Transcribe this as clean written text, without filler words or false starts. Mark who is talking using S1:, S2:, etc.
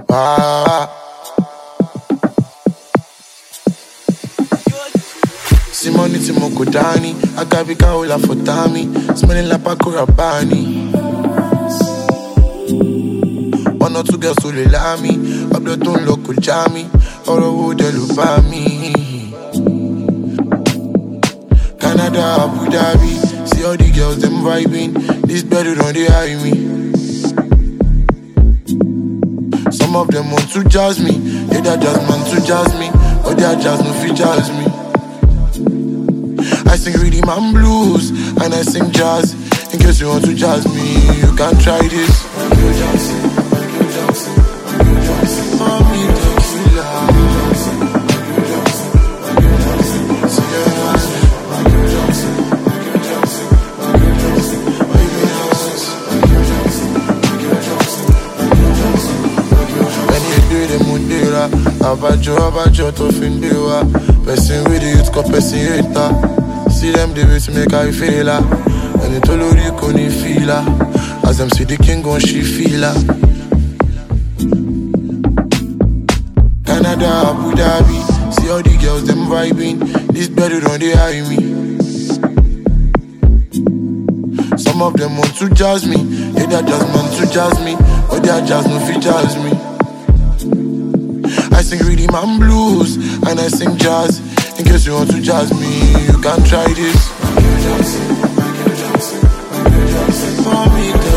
S1: Ah. Simoni Timoko Dani, Agabika Ola Fotami, smelling like Paco Rabanne. One or two girls who love me, Ableton local jammy, or a wood by me. Canada, Abu Dhabi, see all the girls them vibing. This better don't they eye me. Some of them want to jazz me, they that jazz man to jazz me, or they are jazz no fit jazz me. I sing rhythm and blues, and I sing jazz. In case you want to jazz me, you can try this. Michael Jackson, Michael Jackson, Michael Jackson, Mommy Tequila. Michael Jackson, Michael Jackson, Michael Jackson, Michael Jackson, Michael Jackson, Michael Jackson, Michael Jackson, Michael Jackson, Michael Jackson, Michael Jackson. When you do the mundira, abajo to findewa. Person with the youth, person hater. See them the way to make I feel her. And it all you couldn't feel her. As them see the king gon' she feel her. Canada, Abu Dhabi, see all the girls them vibing. This better don't they eye me. Some of them want to jazz me, they that jazz man to jazz me, but they are jazz no fit jazz me. I sing rhythm and blues, and I sing jazz. In case you want to jazz me, you can try this. Michael Jackson, Michael Jackson, Michael Jackson, Mommy